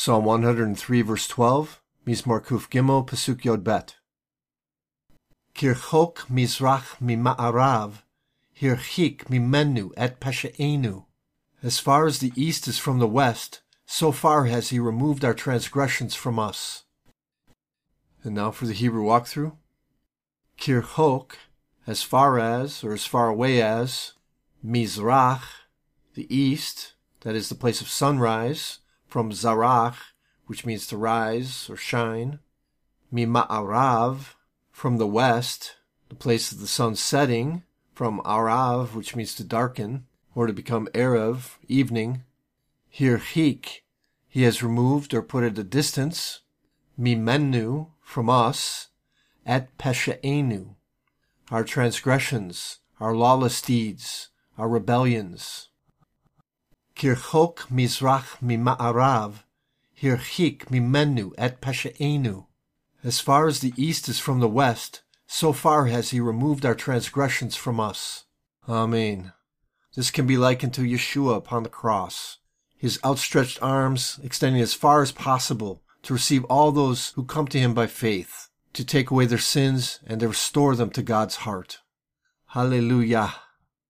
Psalm 103 verse 12, Mizmor Kuf Gimel Pasuk Yod Bet. Kirchok mizrach mima'arav, hirchik mimenu et peshe'enu. As far as the east is from the west, so far has he removed our transgressions from us. And now for the Hebrew walkthrough. Kirchok, as far as, or as far away as, mizrach, the east, that is the place of sunrise, from zarach, which means to rise or shine. Mima'arav, from the west, the place of the sun setting, from arav, which means to darken, or to become erev, evening. Hirchik, he has removed or put at a distance. Mimenu, from us. Et peshe'enu, our transgressions, our lawless deeds, our rebellions. Kirchok mizrach mima'arav, hirchik mimenu et peshe'enu. As far as the east is from the west, so far has he removed our transgressions from us. Amen. This can be likened to Yeshua upon the cross, his outstretched arms extending as far as possible to receive all those who come to him by faith, to take away their sins and to restore them to God's heart. Hallelujah.